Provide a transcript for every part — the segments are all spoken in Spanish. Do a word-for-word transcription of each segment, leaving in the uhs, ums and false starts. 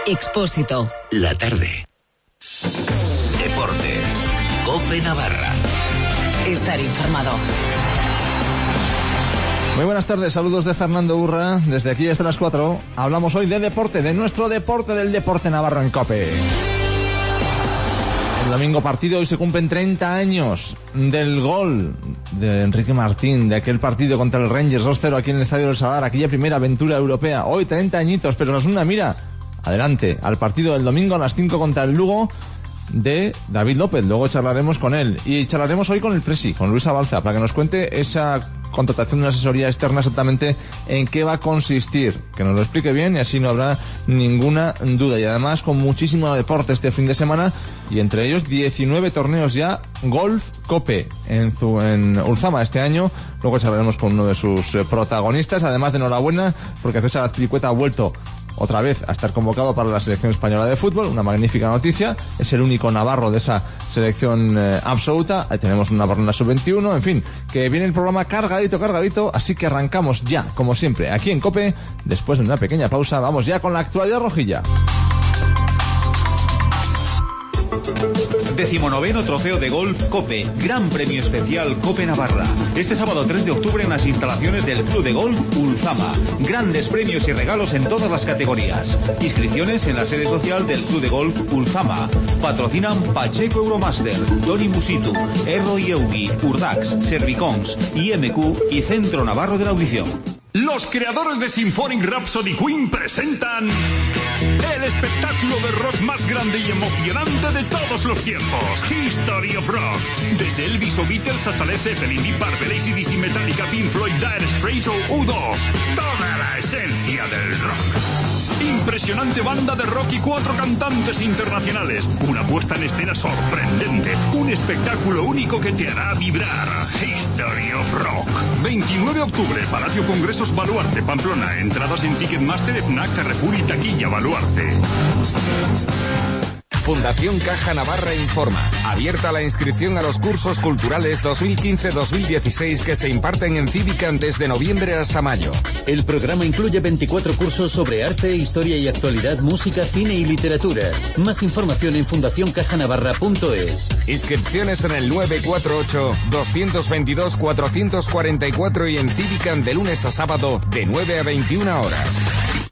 Expósito. La tarde. Deportes. COPE Navarra. Estar informado. Muy buenas tardes, saludos de Fernando Urra. Desde aquí hasta las cuatro hablamos hoy de deporte, de nuestro deporte, del deporte navarro en COPE. El domingo partido, hoy se cumplen treinta años del gol de Enrique Martín, de aquel partido contra el Rangers dos cero aquí en el Estadio del Sadar, aquella primera aventura europea. Hoy treinta añitos, pero Osasuna mira adelante al partido del domingo a las cinco contra el Lugo de David López. Luego charlaremos con él y charlaremos hoy con el Presi, con Luis Abalza, para que nos cuente esa contratación de una asesoría externa, exactamente en qué va a consistir, que nos lo explique bien y así no habrá ninguna duda. Y además con muchísimo deporte este fin de semana, y entre ellos diecinueve torneos ya Golf COPE en, en Ulzama este año. Luego charlaremos con uno de sus eh, protagonistas, además de enhorabuena porque César Azpilicueta ha vuelto otra vez a estar convocado para la selección española de fútbol. Una magnífica noticia, es el único navarro de esa selección eh, absoluta. Ahí tenemos un navarro en la sub veintiuno, en fin, que viene el programa cargadito, cargadito, así que arrancamos ya, como siempre, aquí en COPE. Después de una pequeña pausa, vamos ya con la actualidad rojilla. Decimonoveno Trofeo de Golf COPE, Gran Premio Especial COPE Navarra. Este sábado tres de octubre en las instalaciones del Club de Golf Ulzama. Grandes premios y regalos en todas las categorías. Inscripciones en la sede social del Club de Golf Ulzama. Patrocinan Pacheco Euromaster, Toni Musitu, Erro y Eugi, Urdax, Servicons, I M Q y Centro Navarro de la Audición. Los creadores de Symphonic Rhapsody Queen presentan el espectáculo de rock más grande y emocionante de todos los tiempos, History of Rock. Desde Elvis o Beatles hasta Led Zeppelin, Deep Purple, A C D C, Metallica, Pink Floyd, Dire Straits o U dos. Toda la esencia del rock. Impresionante banda de rock y cuatro cantantes internacionales. Una puesta en escena sorprendente. Un espectáculo único que te hará vibrar. History of Rock. veintinueve de octubre, Palacio Congresos Baluarte, Pamplona. Entradas en Ticketmaster, FNAC, Carrefour y Taquilla Baluarte. Fundación Caja Navarra informa. Abierta la inscripción a los cursos culturales dos mil quince dos mil dieciséis que se imparten en Cívica desde noviembre hasta mayo. El programa incluye veinticuatro cursos sobre arte, historia y actualidad, música, cine y literatura. Más información en fundación caja navarra punto es. Inscripciones en el nueve cuatro ocho, dos dos dos, cuatro cuatro cuatro y en Cívica de lunes a sábado de nueve a veintiuna horas.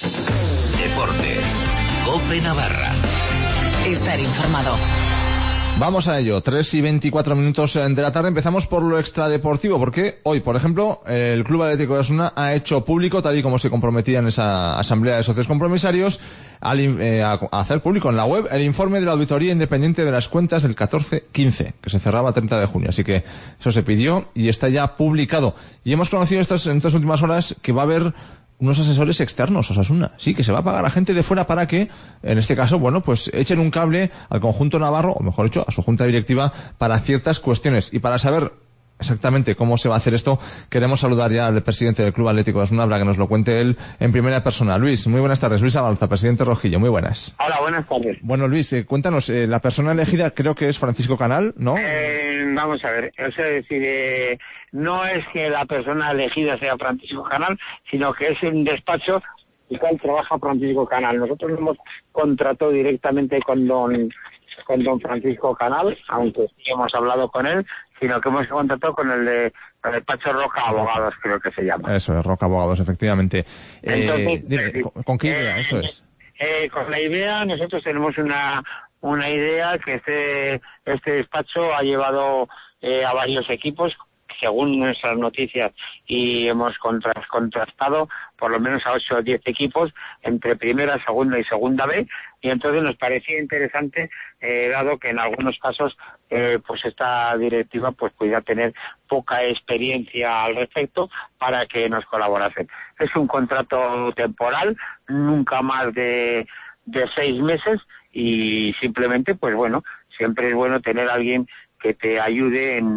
Deportes. COPE Navarra. Estar informado. Vamos a ello, tres y veinticuatro minutos de la tarde. Empezamos por lo extradeportivo, porque hoy, por ejemplo, el Club Atlético de Osasuna ha hecho público, tal y como se comprometía en esa asamblea de socios compromisarios, al, eh, a, a hacer público en la web el informe de la auditoría independiente de las cuentas del catorce quince, que se cerraba treinta de junio. Así que eso se pidió y está ya publicado. Y hemos conocido estas, en estas últimas horas que va a haber unos asesores externos, Osasuna. Sí, que se va a pagar a gente de fuera para que, en este caso, bueno, pues echen un cable al conjunto navarro, o mejor dicho, a su junta directiva, para ciertas cuestiones. Y para saber exactamente cómo se va a hacer esto, queremos saludar ya al presidente del Club Atlético de Osasuna para que nos lo cuente él en primera persona. Luis, muy buenas tardes. Luis Abalza, presidente Rojillo, muy buenas. Hola, buenas tardes. Bueno, Luis, eh, cuéntanos, eh, la persona elegida creo que es Francisco Canal, ¿no? Eh, vamos a ver, es decir, eh, no es que la persona elegida sea Francisco Canal, sino que es un despacho en el cual trabaja Francisco Canal. Nosotros lo hemos contratado directamente con don, con don Francisco Canal, aunque sí hemos hablado con él, sino que hemos contratado con el de el despacho Roca Abogados, creo que se llama. Eso es, Roca Abogados, efectivamente. Entonces, eh, dime, eh, ¿con, ¿con qué idea? eh, Eso es. Eh, con la idea, nosotros tenemos una una idea que este este despacho ha llevado eh, a varios equipos, según nuestras noticias, y hemos contras, contrastado por lo menos a ocho o diez equipos entre primera, segunda y segunda B, y entonces nos parecía interesante, eh, dado que en algunos casos eh, pues esta directiva pues pudiera tener poca experiencia al respecto, para que nos colaborasen. Es un contrato temporal, nunca más de, de seis meses, y simplemente pues bueno, siempre es bueno tener a alguien que te ayude en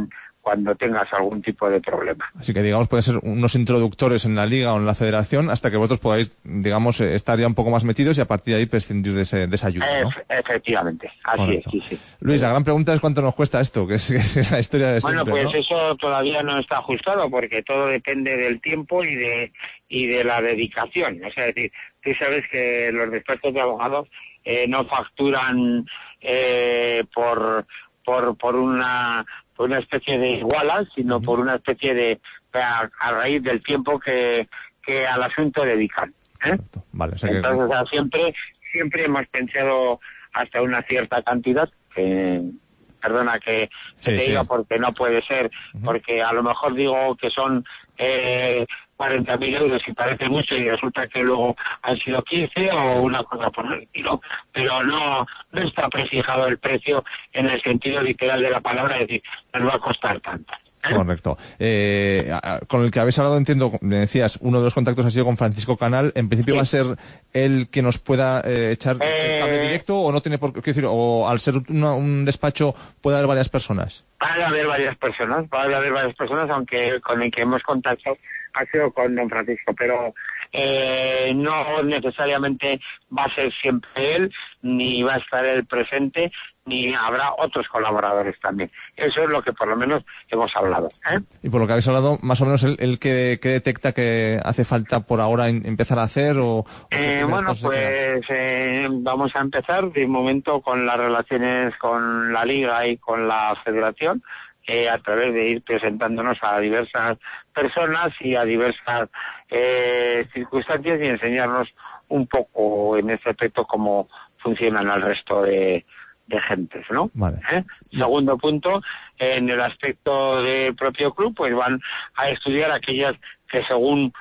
cuando tengas algún tipo de problema. Así que, digamos, pueden ser unos introductores en la liga o en la federación hasta que vosotros podáis, digamos, estar ya un poco más metidos y a partir de ahí prescindir de, ese, de esa ayuda, ¿no? Ef- efectivamente, así Correcto. es, sí, sí. Luis, la gran pregunta es cuánto nos cuesta esto, que es, que es la historia de siempre, Bueno, pues ¿no? eso todavía no está ajustado porque todo depende del tiempo y de y de la dedicación. O sea, es decir, tú sabes que los despachos de abogados eh, no facturan eh, por por por una por una especie de igualas, sino por una especie de a, a raíz del tiempo que que al asunto dedican. ¿eh? Vale, o sea que... Entonces, o sea, siempre siempre hemos pensado hasta una cierta cantidad que perdona que Sí, te sí. diga porque no puede ser, porque a lo mejor digo que son eh, cuarenta mil euros y parece mucho y resulta que luego han sido quince o una cosa por el estilo, pero no, no está prefijado el precio en el sentido literal de la palabra, es decir, nos va a costar tanto. ¿eh? Correcto. Eh, a- con el que habéis hablado, entiendo, me decías, uno de los contactos ha sido con Francisco Canal. ¿En principio Sí. va a ser el que nos pueda eh, echar Eh, el cable directo o no tiene por qué quiero decir, o al ser una- un despacho puede haber varias personas? Va a haber varias personas, va a haber varias personas, aunque con el que hemos contactado ha sido con don Francisco, pero eh, no necesariamente va a ser siempre él, ni va a estar él presente, ni habrá otros colaboradores también. Eso es lo que por lo menos hemos hablado. ¿eh? Y por lo que habéis hablado, más o menos el, el que, que detecta que hace falta por ahora in- empezar a hacer o... o qué Eh, primeras bueno, cosas hay que pues eh, vamos a empezar de momento con las relaciones con la Liga y con la Federación, eh, a través de ir presentándonos a diversas personas y a diversas eh, circunstancias y enseñarnos un poco en ese aspecto cómo funcionan el resto de, de gentes, ¿no? Vale. ¿Eh? Segundo punto, en el aspecto del propio club, pues van a estudiar aquellas que según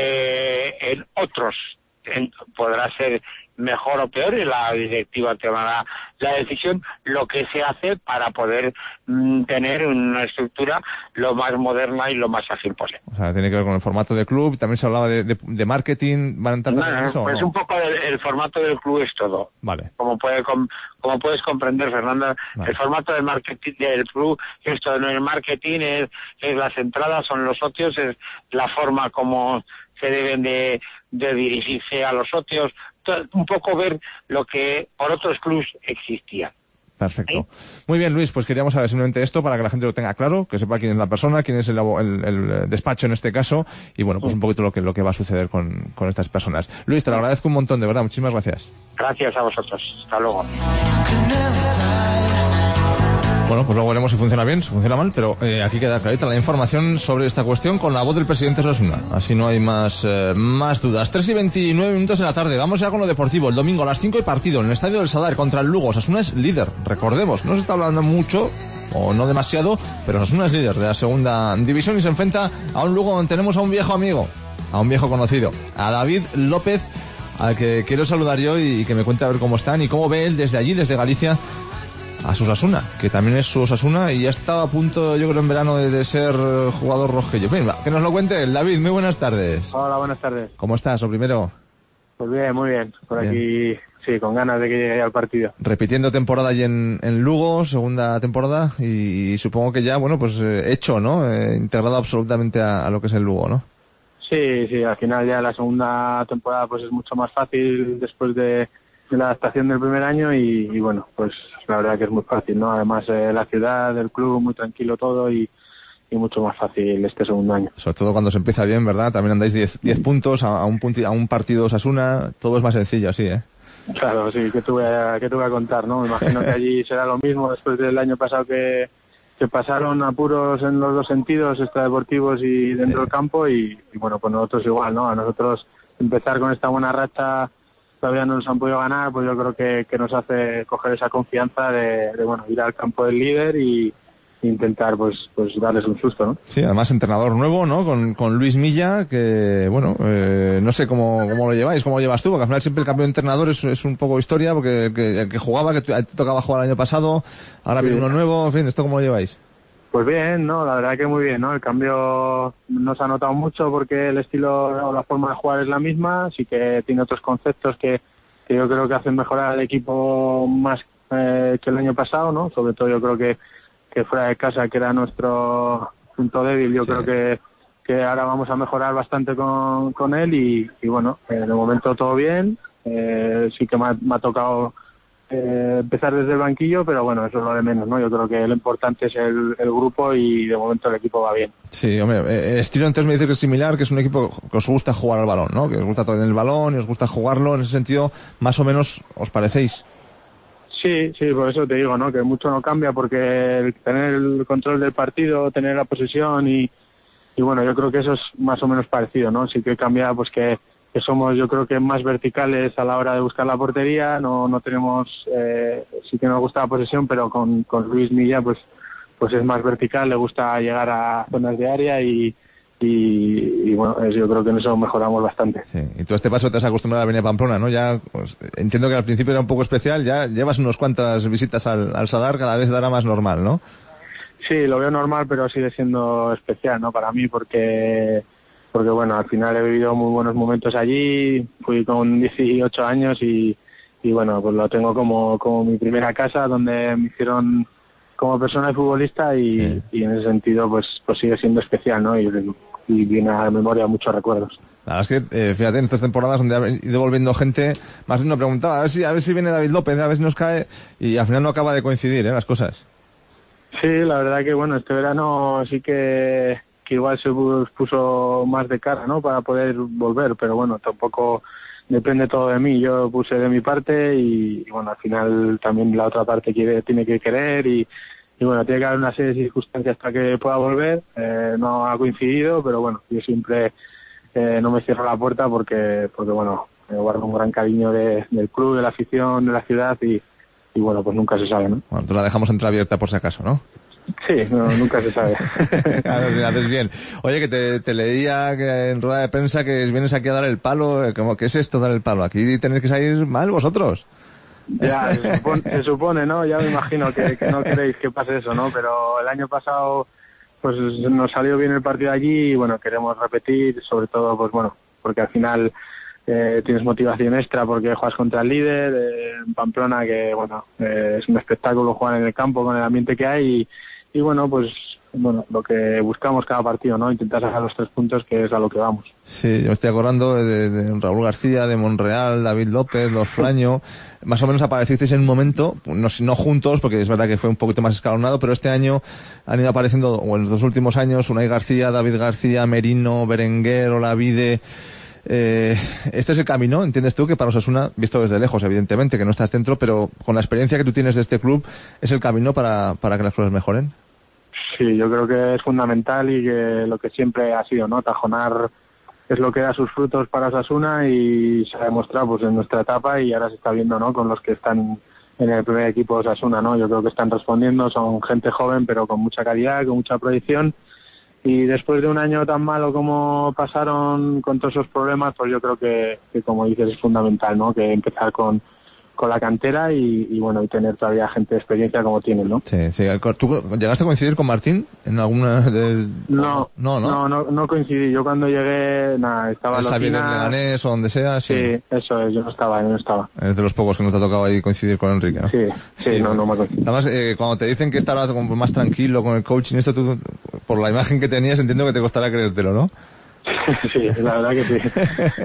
eh, en otros en- podrá ser mejor o peor y la directiva tomará la decisión lo que se hace para poder mm, tener una estructura lo más moderna y lo más ágil posible. O sea, tiene que ver con el formato de club. También se hablaba de, de, de marketing. ¿Van a entrar también en Bueno, eso o pues no? un poco el, el formato del club es todo. Vale. Como puede com- como puedes comprender, Fernanda, Vale. el formato del marketing del club, esto no es marketing, es, es las entradas, son los socios, es la forma como se deben de, de dirigirse a los socios, to- un poco ver lo que por otros clubs existía. Perfecto. Muy bien, Luis, pues queríamos saber simplemente esto para que la gente lo tenga claro, que sepa quién es la persona, quién es el, abo- el, el despacho en este caso, y bueno, pues un poquito lo que, lo que va a suceder con, con estas personas. Luis, te lo agradezco un montón, de verdad, muchísimas gracias. Gracias a vosotros. Hasta luego. Bueno, pues luego veremos si funciona bien, si funciona mal, pero eh, aquí queda clarita la información sobre esta cuestión con la voz del presidente Osasuna. Así no hay más eh, más dudas. tres y veintinueve minutos de la tarde. Vamos ya con lo deportivo. El domingo a las cinco hay partido en el Estadio del Sadar contra el Lugo. Osasuna es líder, recordemos. No se está hablando mucho, o no demasiado, pero Osasuna es líder de la segunda división y se enfrenta a un Lugo donde tenemos a un viejo amigo, a un viejo conocido, a David López, al que quiero saludar yo y que me cuente a ver cómo están y cómo ve él desde allí, desde Galicia, a su Osasuna, que también es su Osasuna y ya estaba a punto, yo creo, en verano de, de ser eh, jugador rojillo. En fin, va, que nos lo cuente él. David, muy buenas tardes. Hola, buenas tardes. ¿Cómo estás, lo primero? Pues bien, muy bien. Por Bien. aquí, sí, con ganas de que llegue ya el partido. Repitiendo temporada allí en, en Lugo, segunda temporada, y, y supongo que ya, bueno, pues eh, hecho, ¿no? Eh, integrado absolutamente a, a lo que es el Lugo, ¿no? Sí, sí, al final ya la segunda temporada pues es mucho más fácil después de, de la adaptación del primer año y, y bueno, pues la verdad que es muy fácil, ¿no? Además eh, la ciudad, el club, muy tranquilo todo y, y mucho más fácil este segundo año. Sobre todo cuando se empieza bien, ¿verdad? También andáis diez puntos a, a, un punti- a un partido Osasuna, todo es más sencillo, así, ¿eh? Claro, sí, ¿qué te voy a, qué te voy a contar, no? Me imagino que allí será lo mismo después del año pasado que, que pasaron apuros en los dos sentidos, extradeportivos y dentro del campo y, y bueno, pues nosotros igual, ¿no? A nosotros empezar con esta buena racha todavía no nos han podido ganar, pues yo creo que, que nos hace coger esa confianza de, de bueno, ir al campo del líder y intentar pues pues darles un susto, ¿no? Sí, además entrenador nuevo, ¿no? Con, con Luis Milla, que, bueno, eh, no sé cómo, cómo lo lleváis, cómo lo llevas tú, porque al final siempre el cambio de entrenador es, es un poco historia, porque el que, el que jugaba, que te tocaba jugar el año pasado, ahora Sí. viene uno nuevo, en fin, ¿esto cómo lo lleváis? Pues bien, no, la verdad que muy bien, ¿no? El cambio no se ha notado mucho porque el estilo o la forma de jugar es la misma, sí que tiene otros conceptos que, que yo creo que hacen mejorar al equipo más eh, que el año pasado, ¿no? Sobre todo yo creo que que fuera de casa, que era nuestro punto débil. Yo sí. creo que, que ahora vamos a mejorar bastante con, con él y, y bueno, en el momento todo bien. Eh, sí que me ha, me ha tocado eh, empezar desde el banquillo, pero bueno, eso es lo de menos, ¿no? Yo creo que lo importante es el, el grupo y de momento el equipo va bien. Sí, hombre, el estilo entonces me dice que es similar, que es un equipo que os gusta jugar al balón, ¿no? Que os gusta tener el balón y os gusta jugarlo, en ese sentido, más o menos os parecéis. Sí, sí, por eso te digo, ¿no? Que mucho no cambia porque el tener el control del partido, tener la posesión y, y bueno, yo creo que eso es más o menos parecido, ¿no? Sí que cambia, pues que que somos yo creo que más verticales a la hora de buscar la portería, no no tenemos, eh, sí que nos gusta la posesión, pero con, con Luis Milla pues pues es más vertical, le gusta llegar a zonas de área y, y, y bueno, es, yo creo que en eso mejoramos bastante. Sí, y tú a este paso te has acostumbrado a venir a Pamplona, ¿no? Ya pues, entiendo que al principio era un poco especial, ya llevas unas cuantas visitas al, al Sadar, cada vez dará más normal, ¿no? Sí, lo veo normal, pero sigue siendo especial, ¿no? Para mí, porque... porque bueno, al final he vivido muy buenos momentos allí, fui con dieciocho años y, y bueno, pues lo tengo como, como mi primera casa, donde me hicieron como persona y futbolista y, sí. y en ese sentido pues pues sigue siendo especial, ¿no? Y, y viene a la memoria muchos recuerdos. La verdad es que, eh, fíjate, en estas temporadas donde ha ido volviendo gente, más de uno preguntaba, a ver si, a ver si viene David López, a ver si nos cae, y al final no acaba de coincidir, ¿eh? Las cosas. Sí, la verdad que bueno, este verano sí que... que igual se puso más de cara, ¿no? Para poder volver, pero bueno, tampoco depende todo de mí. Yo puse de mi parte y, y bueno, al final también la otra parte quiere tiene que querer y, y bueno, tiene que haber una serie de circunstancias para que pueda volver. Eh, no ha coincidido, pero bueno, yo siempre eh, no me cierro la puerta porque, porque bueno, me guardo un gran cariño de, del club, de la afición, de la ciudad y, y bueno, pues nunca se sabe, ¿no? Bueno, tú la dejamos entreabierta por si acaso, ¿no? Sí, no, nunca se sabe. Claro, mira, haces bien. Oye, que te, te leía que en rueda de prensa que vienes aquí a dar el palo. Como, ¿qué es esto, dar el palo? Aquí tenéis que salir mal vosotros. Ya, se supone, se supone, ¿no? Ya me imagino que, que no queréis que pase eso, ¿no? Pero el año pasado pues nos salió bien el partido allí y bueno, queremos repetir, sobre todo, pues bueno, porque al final eh, tienes motivación extra porque juegas contra el líder, eh, en Pamplona, que bueno, eh, es un espectáculo jugar en el campo con el ambiente que hay y Y bueno, pues bueno, lo que buscamos cada partido, ¿no? Intentar sacar los tres puntos, que es a lo que vamos. Sí, yo me estoy acordando de, de Raúl García, de Monreal, David López, Los Flaño. Más o menos aparecisteis en un momento, no, no juntos, porque es verdad que fue un poquito más escalonado, pero este año han ido apareciendo, o en los dos últimos años, Unai García, David García, Merino, Berenguer, Olavide. Eh, este es el camino, entiendes tú, que para Osasuna, visto desde lejos, evidentemente, que no estás dentro, pero con la experiencia que tú tienes de este club, ¿es el camino para, para que las cosas mejoren? Sí, yo creo que es fundamental y que lo que siempre ha sido, ¿no? Tajonar es lo que da sus frutos para Osasuna y se ha demostrado pues en nuestra etapa y ahora se está viendo, ¿no? Con los que están en el primer equipo de Osasuna, ¿no? Yo creo que están respondiendo, son gente joven pero con mucha calidad, con mucha proyección y después de un año tan malo como pasaron con todos esos problemas, pues yo creo que, que como dices es fundamental, ¿no? Que empezar con con la cantera y, y bueno, y tener todavía gente de experiencia como tienen, ¿no? Sí, sí. ¿Tú llegaste a coincidir con Martín en alguna de...? No, no, no, no, no, no coincidí. Yo cuando llegué, nada, estaba en Lotina... ¿En Leganés o donde sea? Sí. sí, eso es, yo no estaba, yo no estaba. Eres de los pocos que no te ha tocado ahí coincidir con Enrique, ¿no? Sí, sí, sí no, no me coincidido. Además, eh, cuando te dicen que estarás como más tranquilo con el coaching, esto tú, por la imagen que tenías, entiendo que te costará creértelo, ¿no? Sí, la verdad que sí.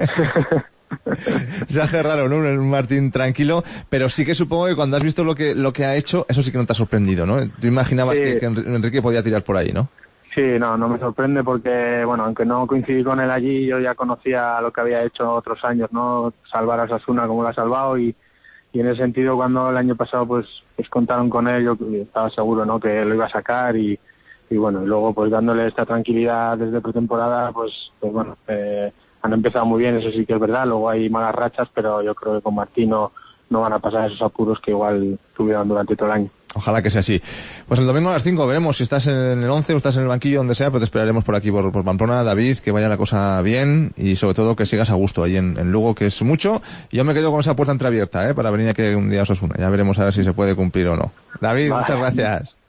Se hace raro, ¿no? Un Martín tranquilo, pero sí que supongo que cuando has visto lo que lo que ha hecho, eso sí que no te ha sorprendido, ¿no? Tú imaginabas sí. que, que Enrique podía tirar por ahí, ¿no? Sí, no, no me sorprende porque, bueno, aunque no coincidí con él allí, yo ya conocía lo que había hecho otros años, ¿no? Salvar a Osasuna como lo ha salvado y, y en ese sentido cuando el año pasado pues, pues contaron con él, yo estaba seguro, ¿no? Que lo iba a sacar y, y bueno, y luego pues dándole esta tranquilidad desde pretemporada, pues, pues bueno, eh, han empezado muy bien, eso sí que es verdad, luego hay malas rachas, pero yo creo que con Martín no, no van a pasar esos apuros que igual tuvieron durante todo el año. Ojalá que sea así. Pues el domingo a las cinco veremos si estás en el once o estás en el banquillo, donde sea, pero te esperaremos por aquí, por, por Pamplona. David, que vaya la cosa bien y sobre todo que sigas a gusto ahí en, en Lugo, que es mucho. Y yo me quedo con esa puerta entreabierta, ¿eh? Para venir aquí un día a Osasuna. Ya veremos a ver si se puede cumplir o no. David, vale. Muchas gracias.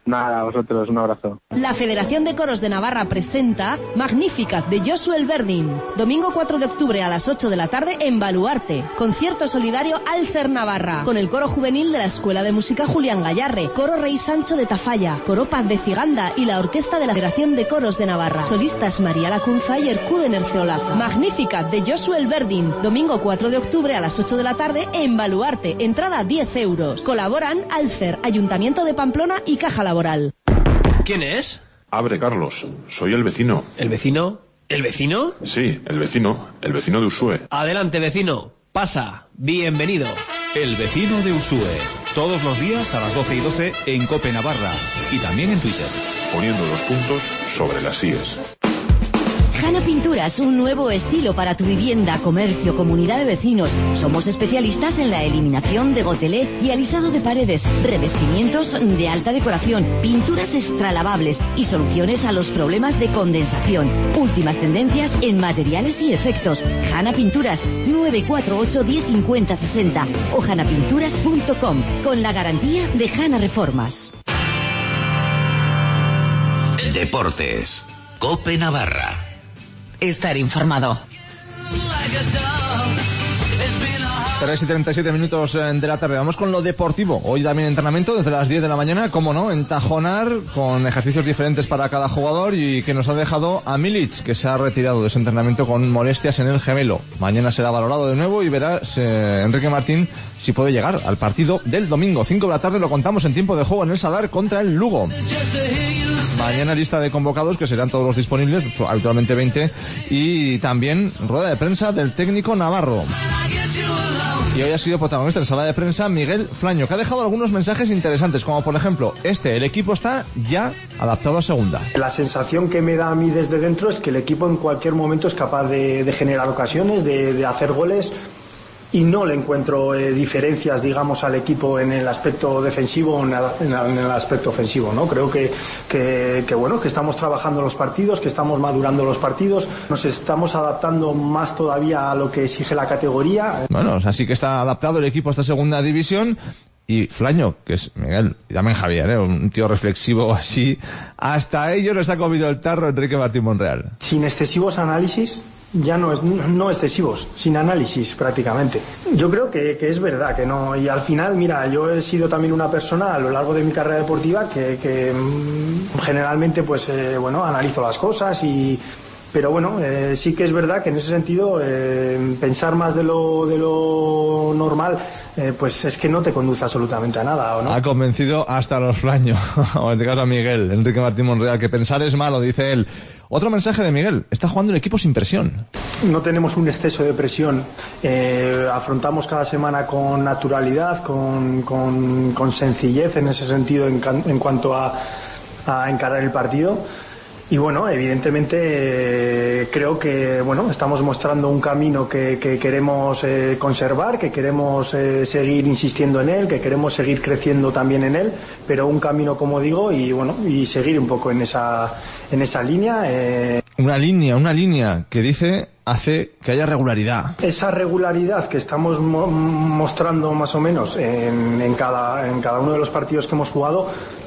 Nada, a vosotros, un abrazo. La Federación de Coros de Navarra presenta Magnificat de Josu Elverdin. Domingo cuatro de octubre a las ocho de la tarde en Baluarte. Concierto solidario Alcer Navarra. Con el coro juvenil de la Escuela de Música Julián Gallarre, Coro Rey Sancho de Tafalla, Coro Paz de Ciganda y la Orquesta de la Federación de Coros de Navarra. Solistas María Lacunza y Ercuden Erceolaza. Magnificat de Josu Elverdin. Domingo cuatro de octubre a las ocho de la tarde en Baluarte. Entrada diez euros. Colaboran Alcer, Ayuntamiento de Pamplona y Caja Laboral. ¿Quién es? Abre, Carlos. Soy el vecino. ¿El vecino? ¿El vecino? Sí, el vecino. El vecino de Usue. Adelante, vecino. Pasa. Bienvenido. El vecino de Usue. Todos los días a las doce y doce en COPE Navarra. Y también en Twitter. Poniendo los puntos sobre las íes. Hanna Pinturas, un nuevo estilo para tu vivienda, comercio, comunidad de vecinos. Somos especialistas en la eliminación de gotelé y alisado de paredes, revestimientos de alta decoración, pinturas extralavables y soluciones a los problemas de condensación. Últimas tendencias en materiales y efectos. Hanna Pinturas, nueve cuatro ocho, diez, cincuenta, sesenta o hanna pinturas punto com, con la garantía de Hanna Reformas. Deportes. COPE Navarra. Estar informado. tres y treinta y siete minutos de la tarde. Vamos con lo deportivo. Hoy también entrenamiento desde las diez de la mañana, como no, en Tajonar, con ejercicios diferentes para cada jugador y que nos ha dejado a Milic, que se ha retirado de ese entrenamiento con molestias en el gemelo. Mañana será valorado de nuevo y verás eh, Enrique Martín si puede llegar al partido del domingo. cinco de la tarde lo contamos en tiempo de juego en el Sadar contra el Lugo. Mañana lista de convocados, que serán todos los disponibles, habitualmente veinte, y también rueda de prensa del técnico navarro. Y hoy ha sido protagonista en sala de prensa Miguel Flaño, que ha dejado algunos mensajes interesantes, como por ejemplo este: el equipo está ya adaptado a segunda. La sensación que me da a mí desde dentro es que el equipo en cualquier momento es capaz de, de generar ocasiones, de, de hacer goles, y no le encuentro eh, diferencias, digamos, al equipo en el aspecto defensivo o en, en, en el aspecto ofensivo, ¿no? Creo que, que, que, bueno, que estamos trabajando los partidos, que estamos madurando los partidos, nos estamos adaptando más todavía a lo que exige la categoría. Bueno, así que está adaptado el equipo a esta segunda división. Y Flaño, que es Miguel, y también Javier, ¿eh? Un tío reflexivo así, hasta ellos les ha comido el tarro Enrique Martín Monreal. Sin excesivos análisis, ya no es no excesivos, sin análisis prácticamente. Yo creo que, que es verdad que no, y al final, mira, yo he sido también una persona a lo largo de mi carrera deportiva que, que generalmente pues eh, bueno, analizo las cosas y pero bueno, eh, sí que es verdad que en ese sentido eh, pensar más de lo de lo normal eh, pues es que no te conduce absolutamente a nada, ¿o no? Ha convencido hasta los Flaños, o en este caso a Miguel, Enrique Martín Monreal, que pensar es malo, dice él. Otro mensaje de Miguel: está jugando el equipo sin presión. No tenemos un exceso de presión, eh, afrontamos cada semana con naturalidad, con, con, con sencillez en ese sentido en, en cuanto a, a encarar el partido. Y bueno, evidentemente eh, creo que bueno, estamos mostrando un camino que, que queremos eh, conservar, que queremos eh, seguir insistiendo en él, que queremos seguir creciendo también en él, pero un camino, como digo, y bueno, y seguir un poco en esa en esa línea. Eh. Una línea, una línea que dice hace que haya regularidad. Esa regularidad que estamos mo- mostrando más o menos en, en cada en cada uno de los partidos que hemos jugado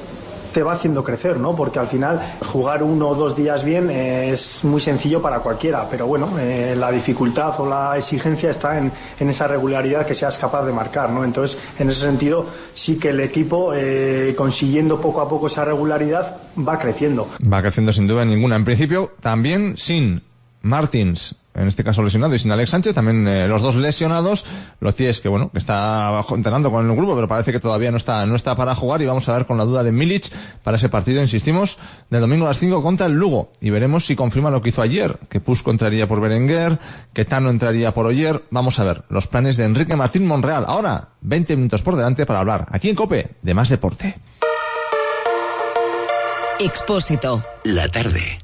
te va haciendo crecer, ¿no? Porque al final jugar uno o dos días bien eh, es muy sencillo para cualquiera, pero bueno, eh, la dificultad o la exigencia está en, en esa regularidad que seas capaz de marcar, ¿no? Entonces, en ese sentido, sí que el equipo, eh, consiguiendo poco a poco esa regularidad, va creciendo. Va creciendo sin duda ninguna. En principio, también sin Martins, en este caso lesionado, y sin Alex Sánchez, también eh, los dos lesionados. Lo cierto es que, bueno, que está entrenando con el grupo, pero parece que todavía no está no está para jugar, y vamos a ver con la duda de Milic para ese partido, insistimos, del domingo a las cinco contra el Lugo, y veremos si confirma lo que hizo ayer, que Pusco entraría por Berenguer, que Tano entraría por Oyer. Vamos a ver los planes de Enrique Martín Monreal. Ahora, veinte minutos por delante para hablar, aquí en COPE, de más deporte. Expósito. La tarde.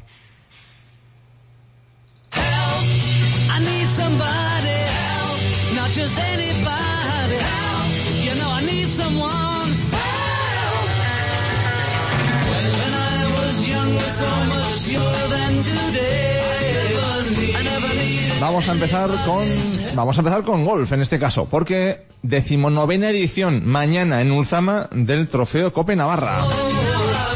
Just anybody help. You know I need someone help. When I was younger, so much younger than today. I never needed. Vamos a empezar con vamos a empezar con golf en este caso, porque decimonovena edición mañana en Ulzama del Trofeo COPE Navarra.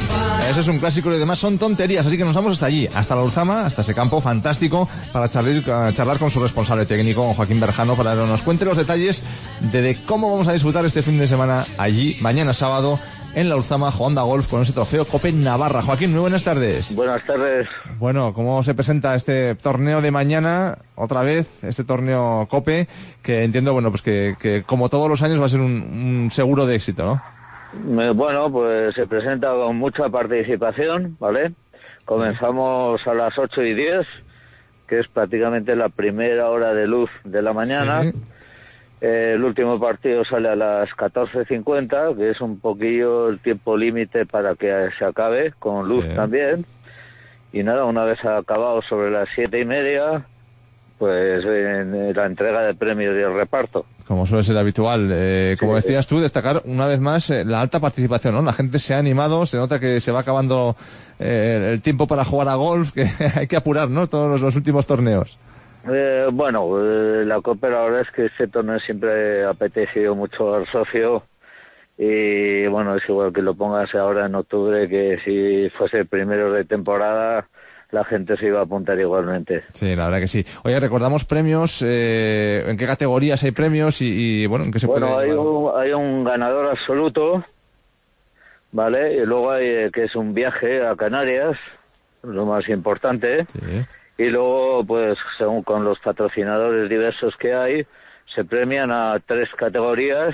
Ese es un clásico y demás son tonterías, así que nos vamos hasta allí, hasta la Ulzama, hasta ese campo fantástico, para charlar, charlar con su responsable técnico, con Joaquín Berjano, para que nos cuente los detalles de, de cómo vamos a disfrutar este fin de semana allí, mañana sábado, en la Ulzama, jugando a golf con ese trofeo Cope Navarra. Joaquín, muy buenas tardes. Buenas tardes. Bueno, ¿cómo se presenta este torneo de mañana, otra vez, este torneo Cope, que entiendo, bueno, pues que, que como todos los años va a ser un, un seguro de éxito, ¿no? Bueno, pues se presenta con mucha participación, ¿vale? Comenzamos a las ocho y diez, que es prácticamente la primera hora de luz de la mañana. Sí. Eh, el último partido sale a las catorce cincuenta, que es un poquillo el tiempo límite para que se acabe, con luz sí. también. Y nada, una vez acabado sobre las siete y media, pues en la entrega de premios y el reparto. Como suele ser habitual. Eh, como sí, decías tú, destacar una vez más eh, la alta participación, ¿no? La gente se ha animado, se nota que se va acabando eh, el tiempo para jugar a golf, que hay que apurar, ¿no? Todos los, los últimos torneos. Eh, bueno, eh, la Copa, la verdad es que este torneo siempre ha apetecido mucho al socio y bueno, es igual que lo pongas ahora en octubre, que si fuese el primero de temporada la gente se iba a apuntar igualmente. Sí, la verdad que sí. Oye, recordamos premios, eh, ¿en qué categorías hay premios y, y bueno, en qué se bueno, puede...? Bueno, hay un, hay un ganador absoluto, ¿vale? Y luego hay eh, que es un viaje a Canarias, lo más importante. Sí. Y luego, pues, según con los patrocinadores diversos que hay, se premian a tres categorías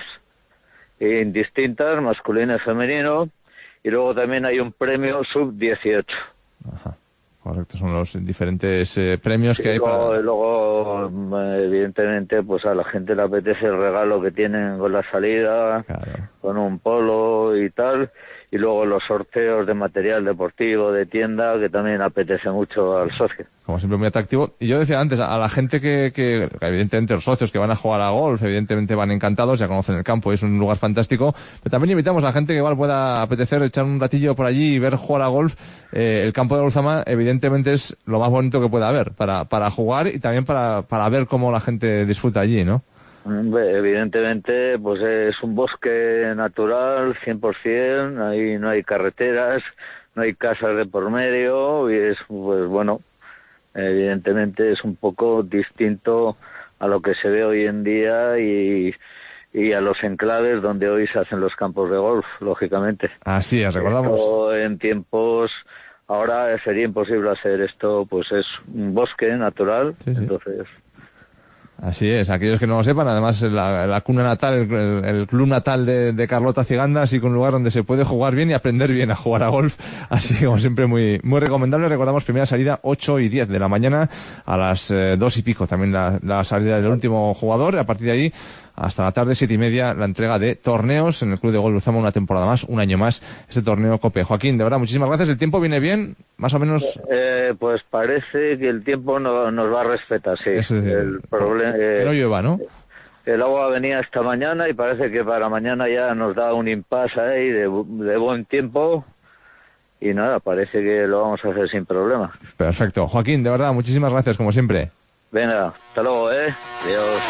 indistintas, masculino y femenino, y luego también hay un premio sub dieciocho. Ajá, correcto, son los diferentes eh, premios que y hay luego, para... Y luego, evidentemente, pues a la gente le apetece el regalo que tienen con la salida, claro. con un polo y tal, y luego los sorteos de material deportivo, de tienda, que también apetece mucho al socio. Como siempre, muy atractivo. Y yo decía antes, a la gente que, que, evidentemente, los socios que van a jugar a golf, evidentemente van encantados, ya conocen el campo, es un lugar fantástico, pero también invitamos a la gente que igual pueda apetecer echar un ratillo por allí y ver jugar a golf. Eh, el campo de Ulzama, evidentemente, es lo más bonito que pueda haber, para, para jugar y también para, para ver cómo la gente disfruta allí, ¿no? Evidentemente, pues es un bosque natural, cien por ciento, ahí no hay carreteras, no hay casas de por medio, y es, pues bueno, evidentemente es un poco distinto a lo que se ve hoy en día y, y a los enclaves donde hoy se hacen los campos de golf, lógicamente. Así es, recordamos. Esto en tiempos, ahora sería imposible hacer esto, pues es un bosque natural, sí, sí. Entonces... Así es, aquellos que no lo sepan, además la, la cuna natal, el, el, el club natal de, de Carlota Ciganda, así que un lugar donde se puede jugar bien y aprender bien a jugar a golf, así como siempre muy muy recomendable. Recordamos primera salida ocho y diez de la mañana, a las eh, dos y pico también la, la salida del último jugador, a partir de ahí hasta la tarde, siete y media, la entrega de torneos en el Club de Golf Ulzama, una temporada más, un año más, este torneo Cope. Joaquín, de verdad, muchísimas gracias. ¿El tiempo viene bien? Más o menos... Eh, pues parece que el tiempo no, nos va a respetar, sí. Es decir, el problema, eh, que no llueva, ¿no? El agua venía esta mañana y parece que para mañana ya nos da un impasse ahí de, de buen tiempo. Y nada, parece que lo vamos a hacer sin problemas. Perfecto. Joaquín, de verdad, muchísimas gracias, como siempre. Venga, hasta luego, ¿eh? Adiós.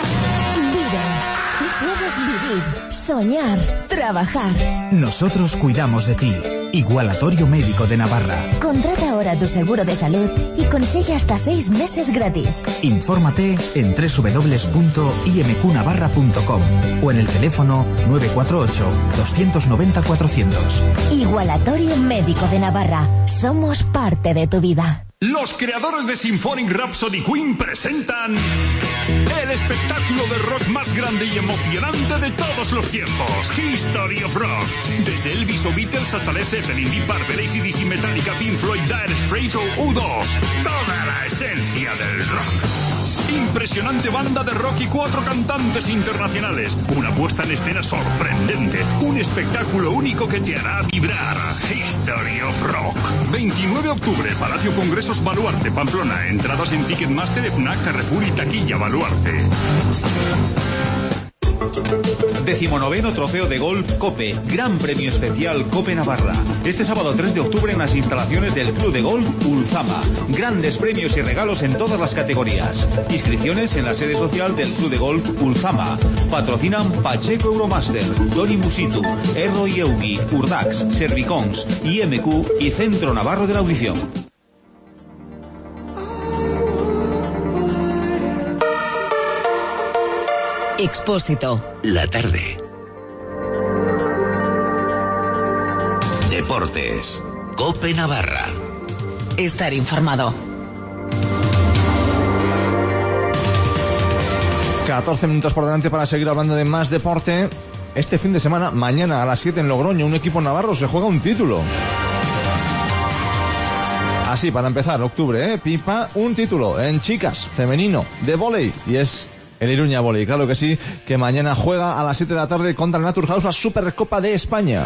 Tú puedes vivir, soñar, trabajar. Nosotros cuidamos de ti. Igualatorio Médico de Navarra. Contrata ahora tu seguro de salud y consigue hasta seis meses gratis. Infórmate en doble u doble u doble u punto i m q navarra punto com o en el teléfono nueve cuatro ocho, dos nueve cero, cuatrocientos. Igualatorio Médico de Navarra. Somos parte de tu vida. Los creadores de Symphonic Rhapsody Queen presentan el espectáculo de rock más grande y emocionante de todos los tiempos, History of Rock. Desde Elvis o Beatles hasta Led Zeppelin, Deep Purple, A C D C, Metallica, Pink Floyd, Dire Straits o U dos. Toda la esencia del rock. Impresionante banda de rock y cuatro cantantes internacionales. Una puesta en escena sorprendente. Un espectáculo único que te hará vibrar. History of Rock. veintinueve de octubre, Palacio Congresos Baluarte, Pamplona. Entradas en Ticketmaster, FNAC, Carrefour y Taquilla Baluarte. Decimonoveno Trofeo de Golf Cope, Gran Premio Especial Cope Navarra. Este sábado tres de octubre en las instalaciones del Club de Golf Ulzama. Grandes premios y regalos en todas las categorías. Inscripciones en la sede social del Club de Golf Ulzama. Patrocinan Pacheco Euromaster, Doni Musitu, Erro y Eugi, Urdax, Servicons, I M Q y Centro Navarro de la Audición. Expósito. La tarde. Deportes. Cope Navarra. Estar informado. catorce minutos por delante para seguir hablando de más deporte. Este fin de semana, mañana a las siete en Logroño, un equipo navarro se juega un título. Así, para empezar, octubre, ¿eh? Pipa, un título en chicas, femenino, de vóley, y es el Iruña Vóley, claro que sí, que mañana juega a las siete de la tarde contra el Naturhaus la Supercopa de España.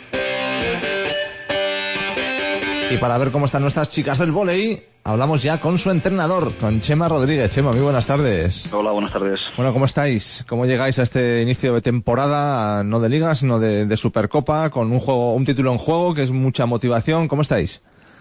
Y para ver cómo están nuestras chicas del vóley, hablamos ya con su entrenador, con Chema Rodríguez. Chema, muy buenas tardes. Hola, buenas tardes. Bueno, ¿cómo estáis? ¿Cómo llegáis a este inicio de temporada, no de liga, sino de, de Supercopa, con un juego, un título en juego, que es mucha motivación? ¿Cómo estáis?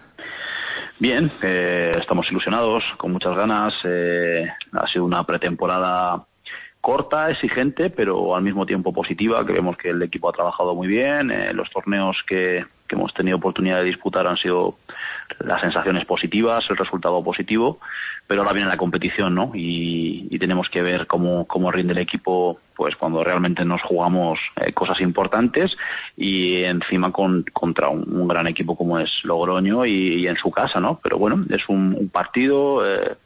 Bien, eh, estamos ilusionados, con muchas ganas. Eh, ha sido una pretemporada corta, exigente, pero al mismo tiempo positiva. Creemos que el equipo ha trabajado muy bien. Eh, los torneos que, que hemos tenido oportunidad de disputar han sido las sensaciones positivas, el resultado positivo, pero ahora viene la competición, ¿no? Y, y tenemos que ver cómo, cómo rinde el equipo, pues cuando realmente nos jugamos eh, cosas importantes y encima con, contra un, un gran equipo como es Logroño y, y en su casa, ¿no? Pero bueno, es un, un partido, eh,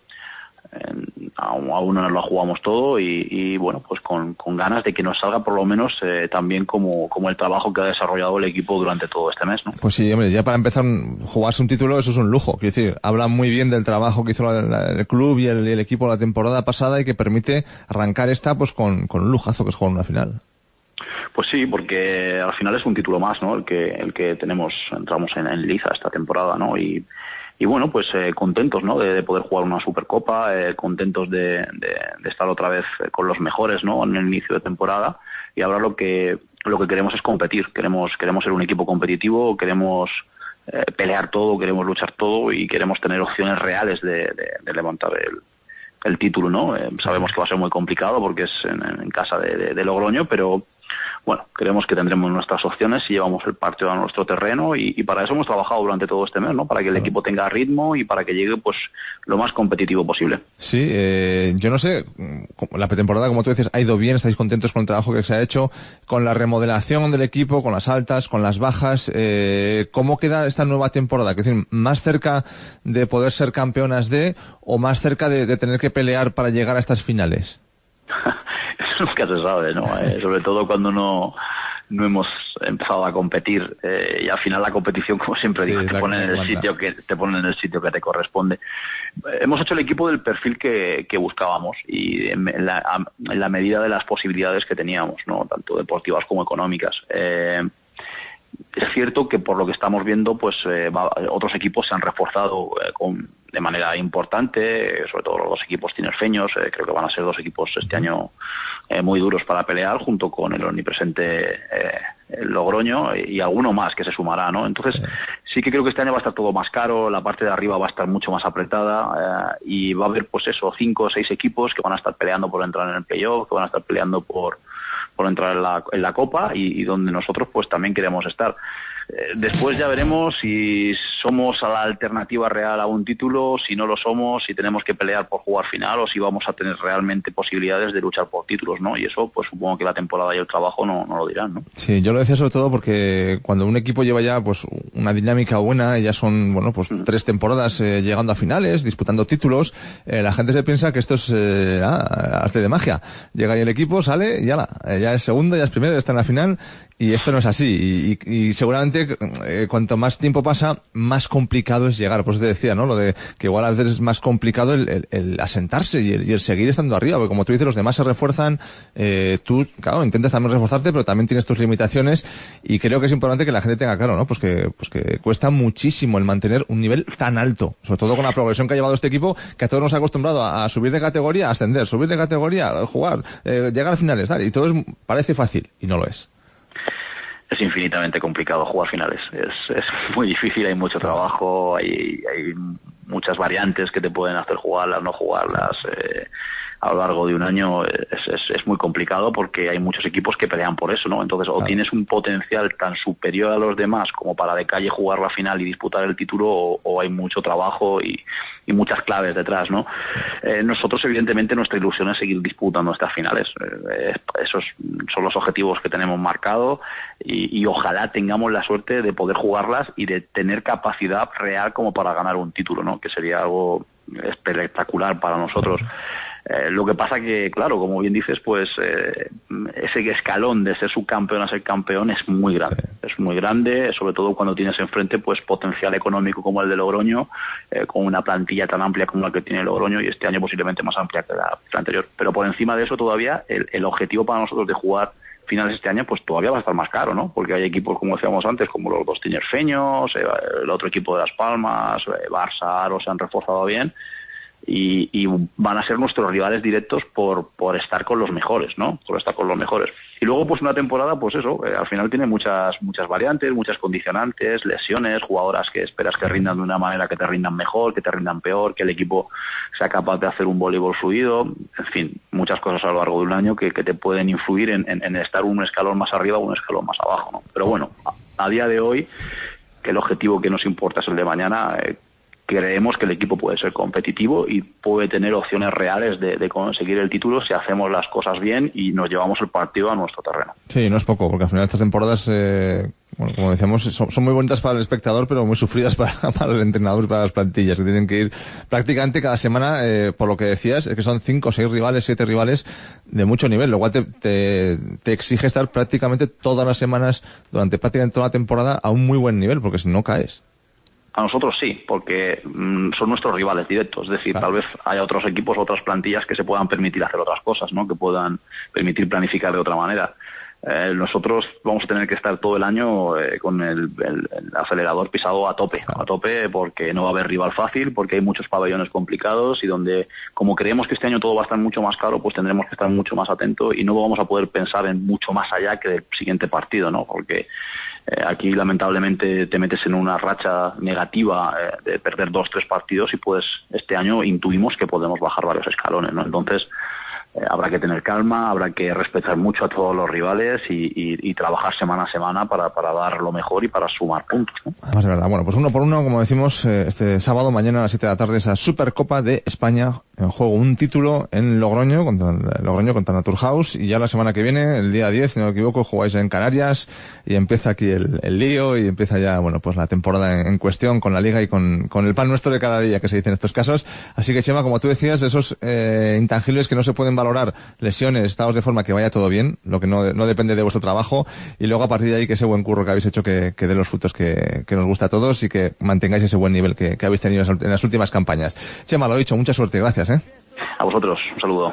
eh, aún, aún no lo jugamos todo y, y bueno, pues con, con ganas de que nos salga por lo menos eh, también como, como el trabajo que ha desarrollado el equipo durante todo este mes, ¿no? Pues sí, hombre, ya para empezar, jugarse un título, eso es un lujo. Quiero decir, habla muy bien del trabajo que hizo la, la, el club y el, el equipo la temporada pasada y que permite arrancar esta pues con, con un lujazo que es jugar una final. Pues sí, porque al final es un título más, ¿no? El que, el que tenemos, entramos en, en liza esta temporada, ¿no? Y Y bueno, pues eh, contentos, ¿no? De, de poder jugar una Supercopa, eh, contentos de, de, de estar otra vez con los mejores, ¿no? En el inicio de temporada. Y ahora lo que lo que queremos es competir. Queremos queremos ser un equipo competitivo, queremos eh, pelear todo, queremos luchar todo y queremos tener opciones reales de, de, de levantar el, el título, ¿no? Eh, sabemos que va a ser muy complicado porque es en, en casa de, de, de Logroño, pero bueno, creemos que tendremos nuestras opciones si llevamos el partido a nuestro terreno y, y para eso hemos trabajado durante todo este mes, ¿no? Para que el equipo tenga ritmo y para que llegue pues lo más competitivo posible. Sí, eh, yo no sé, la pretemporada, como tú dices, ha ido bien, estáis contentos con el trabajo que se ha hecho, con la remodelación del equipo, con las altas, con las bajas, eh, ¿cómo queda esta nueva temporada? Es decir, ¿más cerca de poder ser campeonas de o más cerca de, de tener que pelear para llegar a estas finales? Eso nunca se sabe, ¿no? Eh, sobre todo cuando no no hemos empezado a competir eh, y al final la competición, como siempre sí, digo, te ponen en el sitio que te ponen en el sitio que te corresponde. Eh, hemos hecho el equipo del perfil que, que buscábamos y en la, en la medida de las posibilidades que teníamos, ¿no? Tanto deportivas como económicas. Eh, Es cierto que por lo que estamos viendo, pues eh, va, otros equipos se han reforzado eh, con, de manera importante, eh, sobre todo los dos equipos tinerfeños, eh, creo que van a ser dos equipos este año eh, muy duros para pelear, junto con el omnipresente eh, el Logroño y, y alguno más que se sumará, ¿no? Entonces sí. sí que creo que este año va a estar todo más caro, la parte de arriba va a estar mucho más apretada eh, y va a haber pues eso, cinco o seis equipos que van a estar peleando por entrar en el playoff, que van a estar peleando por por entrar en la, en la Copa y, y donde nosotros pues también queremos estar. Eh, después ya veremos si somos a la alternativa real a un título, si no lo somos, si tenemos que pelear por jugar final o si vamos a tener realmente posibilidades de luchar por títulos, ¿no? Y eso pues supongo que la temporada y el trabajo no, no lo dirán, ¿no? Sí, yo lo decía sobre todo porque cuando un equipo lleva ya pues una dinámica buena, ya son, bueno, pues mm. tres temporadas eh, llegando a finales, disputando títulos, eh, la gente se piensa que esto es eh, ah, arte de magia. Llega ahí el equipo, sale y ya, la, eh, ya es segundo, ya es primero, ya está en la final Y esto no es así, y, y, y seguramente eh, cuanto más tiempo pasa, más complicado es llegar. Por eso te decía, ¿no? Lo de que igual a veces es más complicado el, el, el asentarse y el, y el seguir estando arriba, porque como tú dices, los demás se refuerzan, eh, tú, claro, intentas también reforzarte, pero también tienes tus limitaciones, y creo que es importante que la gente tenga claro, ¿no? Pues que, pues que cuesta muchísimo el mantener un nivel tan alto, sobre todo con la progresión que ha llevado este equipo, que a todos nos ha acostumbrado a, a subir de categoría, a ascender, subir de categoría, a jugar, eh, llegar a finales, tal, y todo es, parece fácil, y no lo es. Es infinitamente complicado jugar finales. Es, es muy difícil, hay mucho trabajo, hay, hay muchas variantes que te pueden hacer jugarlas, no jugarlas. Eh, a lo largo de un año es, es, es muy complicado porque hay muchos equipos que pelean por eso, ¿no? Entonces, o claro, tienes un potencial tan superior a los demás como para de calle jugar la final y disputar el título, o, o hay mucho trabajo y, y muchas claves detrás, ¿no? Eh, nosotros, evidentemente, nuestra ilusión es seguir disputando estas finales. Eh, esos son los objetivos que tenemos marcados y, y ojalá tengamos la suerte de poder jugarlas y de tener capacidad real como para ganar un título, ¿no? Que sería algo espectacular para nosotros. Eh, lo que pasa que, claro, como bien dices, pues eh, ese escalón de ser subcampeón a ser campeón es muy grande. Sí. Es muy grande, sobre todo cuando tienes enfrente pues potencial económico como el de Logroño, eh, con una plantilla tan amplia como la que tiene Logroño, y este año posiblemente más amplia que la, que la anterior. Pero por encima de eso todavía el, el objetivo para nosotros de jugar finales este año pues todavía va a estar más caro, ¿no? Porque hay equipos, como decíamos antes, como los dos tinerfeños, eh, el otro equipo de Las Palmas, eh, Barça, Aro se han reforzado bien. Y, y van a ser nuestros rivales directos por por estar con los mejores, ¿no? Por estar con los mejores. Y luego, pues una temporada, pues eso, eh, al final tiene muchas muchas variantes, muchas condicionantes, lesiones, jugadoras que esperas que rindan de una manera, que te rindan mejor, que te rindan peor, que el equipo sea capaz de hacer un voleibol fluido, en fin, muchas cosas a lo largo de un año que, que te pueden influir en, en, en estar un escalón más arriba o un escalón más abajo, ¿no? Pero bueno, a, a día de hoy, que el objetivo que nos importa es el de mañana, eh, creemos que el equipo puede ser competitivo y puede tener opciones reales de, de conseguir el título si hacemos las cosas bien y nos llevamos el partido a nuestro terreno. Sí, no es poco, porque al final estas temporadas, eh, bueno, como decíamos, son, son muy bonitas para el espectador, pero muy sufridas para, para el entrenador y para las plantillas, que tienen que ir prácticamente cada semana, eh, por lo que decías, es que son cinco, seis rivales, siete rivales de mucho nivel, lo cual te, te, te exige estar prácticamente todas las semanas, durante prácticamente toda la temporada, a un muy buen nivel, porque si no caes. A nosotros sí, porque mmm, son nuestros rivales directos. Es decir, claro, tal vez haya otros equipos, otras plantillas que se puedan permitir hacer otras cosas, ¿no? Que puedan permitir planificar de otra manera. Eh, nosotros vamos a tener que estar todo el año eh, con el, el, el acelerador pisado a tope, a tope, porque no va a haber rival fácil, porque hay muchos pabellones complicados y donde, como creemos que este año todo va a estar mucho más caro, pues tendremos que estar mucho más atentos y no vamos a poder pensar en mucho más allá que del siguiente partido, ¿no? Porque Eh, aquí lamentablemente te metes en una racha negativa eh, de perder dos, tres partidos y pues este año intuimos que podemos bajar varios escalones, ¿no? Entonces eh, habrá que tener calma, habrá que respetar mucho a todos los rivales y, y, y trabajar semana a semana para, para dar lo mejor y para sumar puntos, ¿no? Además, de verdad. Bueno, pues uno por uno, como decimos, eh, este sábado, mañana a las siete de la tarde, esa Supercopa de España, en juego un título en Logroño, contra Logroño contra Naturhaus, y ya la semana que viene, el día diez, si no me equivoco, jugáis en Canarias y empieza aquí el, el lío y empieza ya, bueno, pues la temporada en, en cuestión con la liga y con, con el pan nuestro de cada día, que se dice en estos casos. Así que, Chema, como tú decías, de esos eh, intangibles que no se pueden valorar, lesiones, estados de forma, que vaya todo bien, lo que no, no depende de vuestro trabajo, y luego a partir de ahí que ese buen curro que habéis hecho que, que dé los frutos que, que nos gusta a todos y que mantengáis ese buen nivel que, que habéis tenido en las últimas campañas. Chema, lo he dicho, mucha suerte y gracias, ¿eh? A vosotros, un saludo.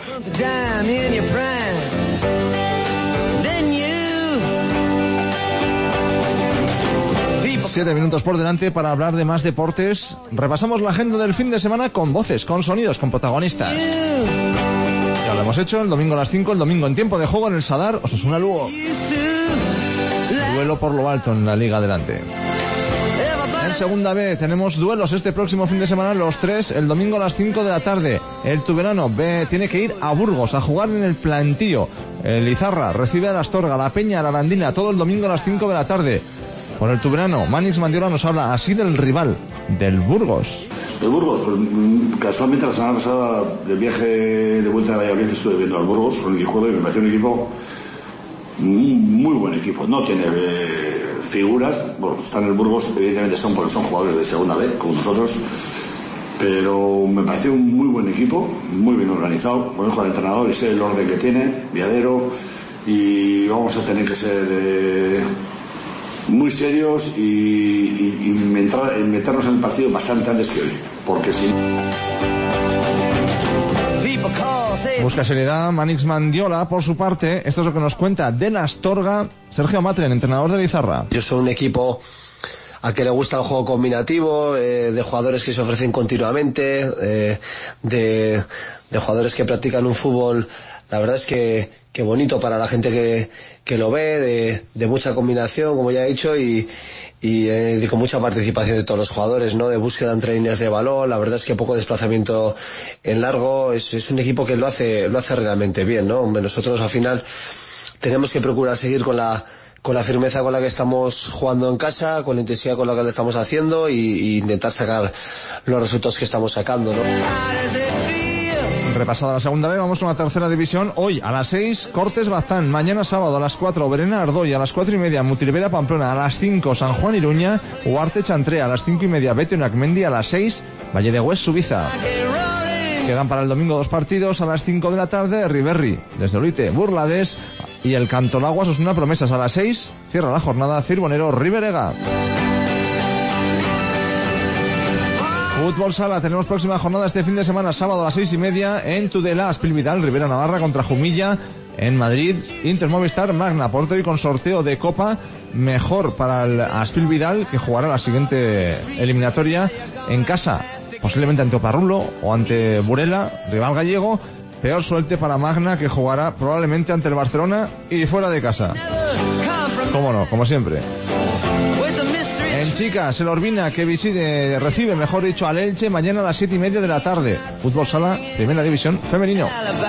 Siete minutos por delante para hablar de más deportes. Repasamos la agenda del fin de semana con voces, con sonidos, con protagonistas. Ya lo hemos hecho, el domingo a las cinco, el domingo en tiempo de juego en el Sadar, Osasuna Lugo. Duelo por lo alto en la Liga Adelante. En segunda B tenemos duelos este próximo fin de semana, los tres, el domingo a las cinco de la tarde. El Tuberano B tiene que ir a Burgos a jugar en el Plantío. El Izarra recibe a la Astorga, la Peña, la Arandina, todo el domingo a las cinco de la tarde. Por el Tuberano, Manix Mandiola nos habla así del rival, del Burgos. El Burgos, pues casualmente la semana pasada del viaje de vuelta de Valladolid estuve viendo al Burgos con el juego y me pareció un equipo, un muy buen equipo. No tiene eh, figuras, bueno, están en el Burgos, evidentemente son porque son jugadores de segunda B, como nosotros, pero me pareció un muy buen equipo, muy bien organizado. Conozco al entrenador y sé el orden que tiene, Viadero, y vamos a tener que ser eh, muy serios y, y, y meter, meternos en el partido bastante antes que hoy, porque si busca seriedad Manix Mandiola. Por su parte, esto es lo que nos cuenta de Astorga Sergio Matren, entrenador de Lizarra. Yo soy un equipo al que le gusta el juego combinativo, eh, de jugadores que se ofrecen continuamente, eh, de, de jugadores que practican un fútbol, la verdad es que, que bonito para la gente que, que lo ve, de, de mucha combinación, como ya he dicho, y, y eh, de, con mucha participación de todos los jugadores, ¿no? De búsqueda entre líneas de balón. La verdad es que poco desplazamiento en largo. Es, es un equipo que lo hace, lo hace realmente bien, ¿no? Hombre, nosotros al final tenemos que procurar seguir con la con la firmeza con la que estamos jugando en casa, con la intensidad con la que lo estamos haciendo, y, y intentar sacar los resultados que estamos sacando, ¿no? Repasada la segunda vez, vamos con la tercera división. Hoy a las seis, Cortes Bazán. Mañana sábado a las cuatro, Berena Ardoy. A las cuatro y media, Mutilvera Pamplona. A las cinco, San Juan Iruña. Huarte Chantrea. A las cinco y media, Betionacmendi. A las seis, Valle de Hues Subiza. Quedan para el domingo dos partidos. A las cinco de la tarde, Riberri desde Olite, Burlades. Y el Cantolaguas Osuna Promesas. A las seis, cierra la jornada Cirbonero Riberega. Fútbol sala, tenemos próxima jornada este fin de semana, sábado a las seis y media en Tudela, Aspil-Vidal, Rivera Navarra contra Jumilla en Madrid, Inter Movistar Magna, por hoy con sorteo de Copa, mejor para el Aspil-Vidal, que jugará la siguiente eliminatoria en casa, posiblemente ante Oparrulo o ante Burela, rival gallego. Peor suerte para Magna, que jugará probablemente ante el Barcelona y fuera de casa. Cómo no, como siempre. En chicas, el Orbina, que visite, recibe, mejor dicho, al Elche mañana a las siete y media de la tarde. Fútbol sala, primera división femenino.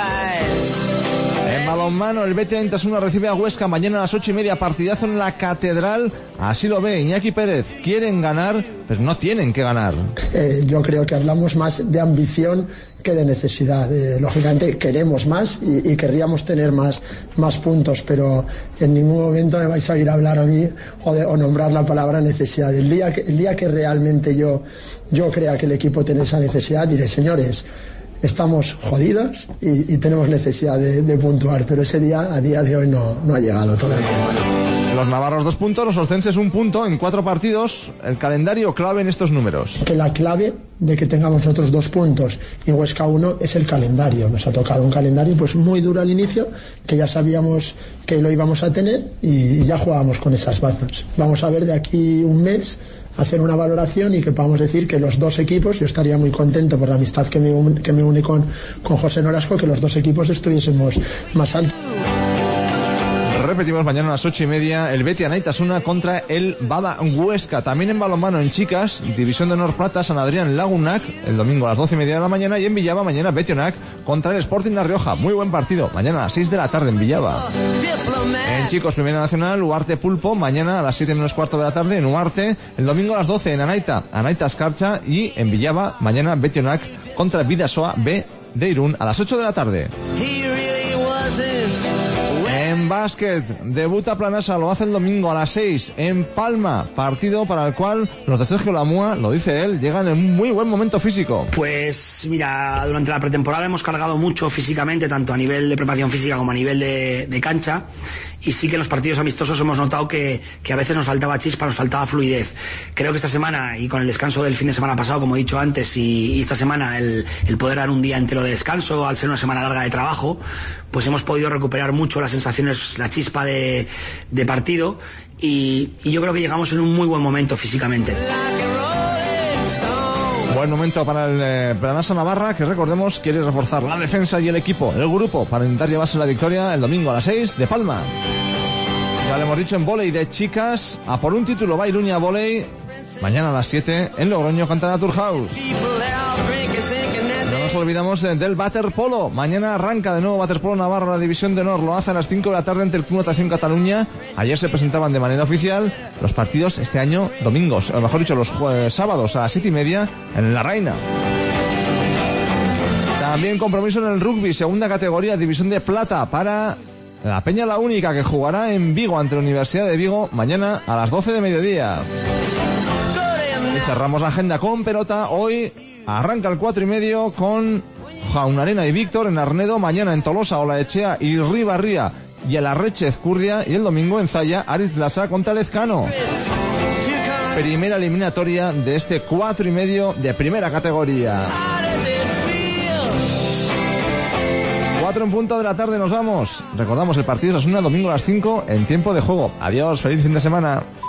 En balonmano, el Betis Antasuna recibe a Huesca mañana a las ocho y media, partidazo en la Catedral. Así lo ve Iñaki Pérez. Quieren ganar, pero no tienen que ganar. Eh, yo creo que hablamos más de ambición que de necesidad. Eh, lógicamente queremos más y, y querríamos tener más, más puntos, pero en ningún momento me vais a oír hablar a mí o, de, o nombrar la palabra necesidad. El día que, el día que realmente yo, yo crea que el equipo tiene esa necesidad, diré, señores, estamos jodidos y, y tenemos necesidad de, de puntuar, pero ese día, a día de hoy, no, no ha llegado todavía. Los navarros dos puntos, los orcenses un punto en cuatro partidos. El calendario clave en estos números. Que la clave de que tengamos nosotros dos puntos y Huesca uno es el calendario. Nos ha tocado un calendario pues muy duro al inicio, que ya sabíamos que lo íbamos a tener y ya jugábamos con esas bazas. Vamos a ver de aquí un mes hacer una valoración y que podamos decir que los dos equipos, yo estaría muy contento por la amistad que me une, que me une con, con José Norasco, que los dos equipos estuviésemos más altos. Repetimos mañana a las ocho y media el Betis Anaitasuna contra el Bada Huesca. También en balonmano en chicas, División de Honor Plata, San Adrián Lagunac, el domingo a las doce y media de la mañana, y en Villava mañana Betionac contra el Sporting La Rioja. Muy buen partido, mañana a las seis de la tarde en Villava. En chicos, Primera Nacional, Uarte Pulpo, mañana a las siete menos cuarto de la tarde en Uarte, el domingo a las doce en Anaita, Anaita Escarcha, y en Villava mañana Betionac contra Vidasoa B de Irún a las ocho de la tarde. En básquet, debuta Planasa, lo hace el domingo a las seis en Palma, partido para el cual los de Sergio Lamua, lo dice él, llegan en un muy buen momento físico. Pues mira, durante la pretemporada hemos cargado mucho físicamente, tanto a nivel de preparación física como a nivel de, de cancha, y sí que en los partidos amistosos hemos notado que, que a veces nos faltaba chispa, nos faltaba fluidez. Creo que esta semana, y con el descanso del fin de semana pasado, como he dicho antes, y, y esta semana el, el poder dar un día entero de descanso, al ser una semana larga de trabajo, pues hemos podido recuperar mucho las sensaciones, la chispa de, de partido, y, y yo creo que llegamos en un muy buen momento físicamente. Buen momento para el eh, Planasa Navarra, que recordemos quiere reforzar la defensa y el equipo, el grupo, para intentar llevarse la victoria el domingo a las seis de Palma. Ya le hemos dicho en vóley de chicas, a por un título va Iruña Vóley, mañana a las siete en Logroño contra Naturhaus. No nos olvidamos del waterpolo. Mañana arranca de nuevo waterpolo Navarra, la división de honor. Lo hace a las cinco de la tarde ante el Club Natación Cataluña. Ayer se presentaban de manera oficial los partidos este año domingos, o mejor dicho, los jueves, sábados a las siete y media en La Reina. También compromiso en el rugby, segunda categoría, división de plata para la Peña La Única, que jugará en Vigo ante la Universidad de Vigo mañana a las doce de mediodía. Y cerramos la agenda con pelota. Hoy arranca el cuatro y medio con Jaunarena y Víctor en Arnedo. Mañana en Tolosa, Olaechea y Ribarría y a la Reche Ezcurdia, y el domingo en Zalla, Aritz Lasa contra Lezcano. Primera eliminatoria de este cuatro y medio de primera categoría. Cuatro en punto de la tarde, nos vamos. Recordamos el partido Osasuna domingo a las cinco en tiempo de juego. Adiós, feliz fin de semana.